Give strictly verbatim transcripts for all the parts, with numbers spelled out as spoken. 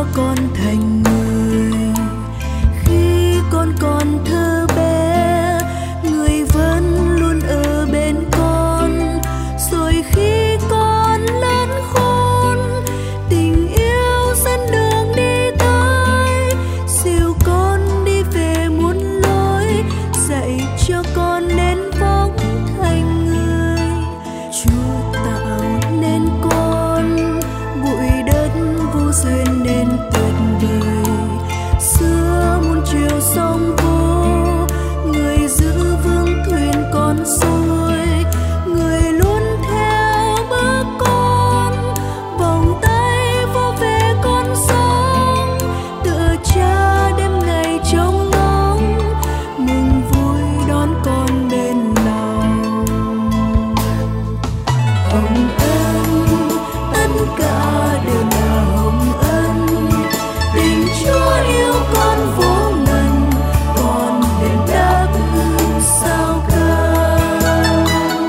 cho con thành người. Khi con còn thơ bé, người vẫn luôn ở bên con. Rồi khi con lớn khôn, tình yêu dẫn đường đi tới, dìu con đi về muôn lối, dạy cho con nên vóc thành người. Chúa tạo nên con, bụi đất vô duyên nên tuyệt vời. Xưa muôn chiều sông vô, người giữ vững thuyền con xuôi. Người luôn theo bước con, vòng tay vô về con sống. Tựa cha đêm ngày trông ngóng, mừng vui đón con bên lòng. Hồng ân, tất cả đều là hồng ân. Tình Chúa yêu con vô ngần, con đền đáp sao cao.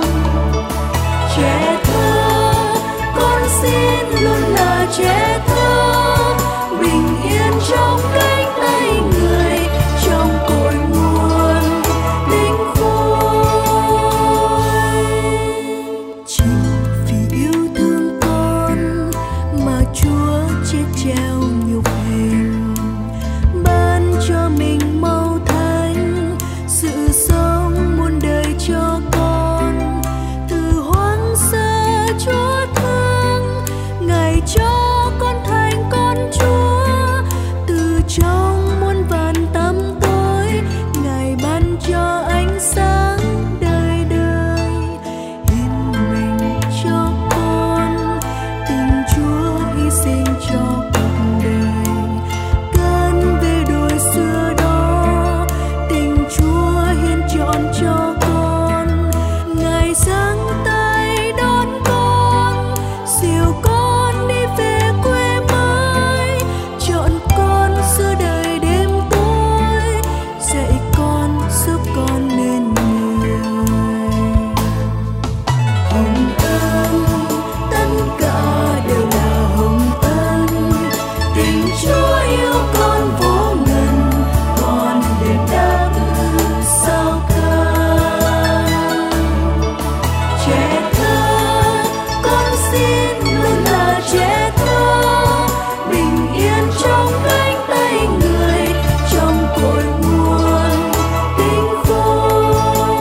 Trẻ thơ, con xin luôn là trẻ thơ, bình yên trong cánh tay người, trong cội nguồn tinh khôi. Chính vì yêu thương con mà Chúa chết treo nhục hình, ban cho mình màu thánh, sự sống muôn đời cho con. Từ hoang sơ Chúa thương, Ngài cho con thành con Chúa. Từ trong muôn vàn tăm tối, Ngài ban cho ánh sáng đời đời. Hiến mình cho con, tình Chúa hy sinh cho cuộc đời. Cơn về đồi xưa đó, tình Chúa hiến trọn cho con. Ngài giang tay đón con, dìu con đi về quê mới. Chọn con giữa đời đêm tối, dạy con giúp con nên người. Hồng ân, tất cả đều là hồng ân. Tình Chúa yêu con vô ngần, con đền đáp sao cao. Trẻ thơ, con xin luôn là trẻ thơ, bình yên trong cánh tay người, trong cội nguồn tinh khôi.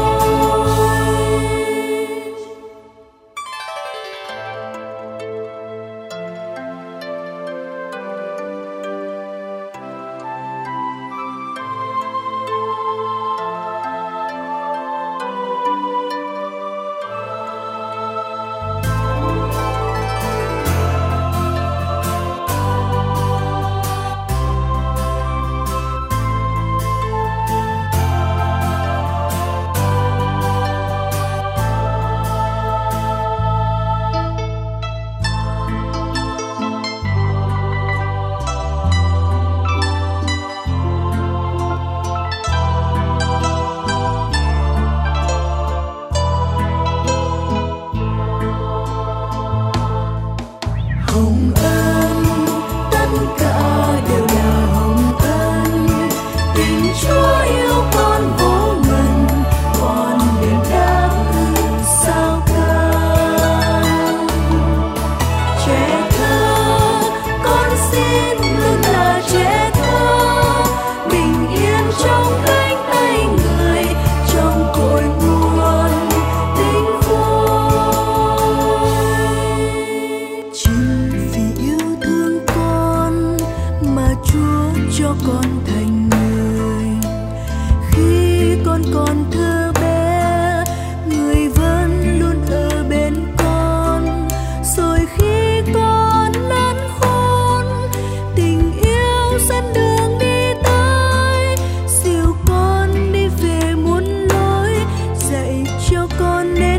Hồng ân, tất cả đều là hồng ân. Tình Chúa yêu con vô ngần, con đền đáp sao cao. Trẻ thơ, con xin luôn là trẻ thơ, bình yên trong cánh tay người, trong cội nguồn tinh khôi. Chính vì yêu thương con mà Chúa cho con thành người. Khi con còn thơ bé, người vẫn luôn ở bên con. Rồi khi con lớn khôn, tình yêu dẫn đường đi tới, dìu con đi về muôn lối, dạy cho con nên